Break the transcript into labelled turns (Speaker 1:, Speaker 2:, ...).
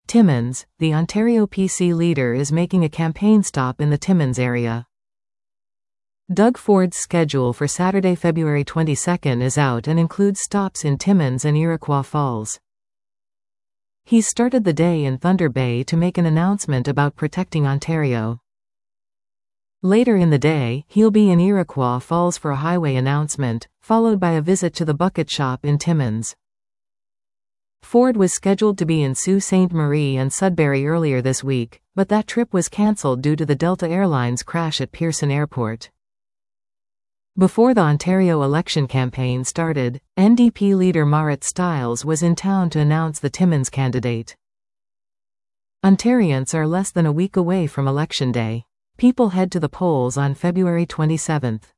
Speaker 1: Timmins, the Ontario PC leader is making a campaign stop in the Timmins area. Doug Ford's schedule for Saturday, February 22 is out and includes stops in Timmins and Iroquois Falls. He started the day in Thunder Bay to make an announcement about protecting Ontario. Later in the day, he'll be in Iroquois Falls for a highway announcement, followed by a visit to the Bucket Shop in Timmins. Ford was scheduled to be in Sault Ste. Marie and Sudbury earlier this week, but that trip was cancelled due to the Delta Airlines crash at Pearson Airport. Before the Ontario election campaign started, NDP leader Marit Stiles was in town to announce the Timmins candidate. Ontarians are less than a week away from Election Day. People head to the polls on February 27.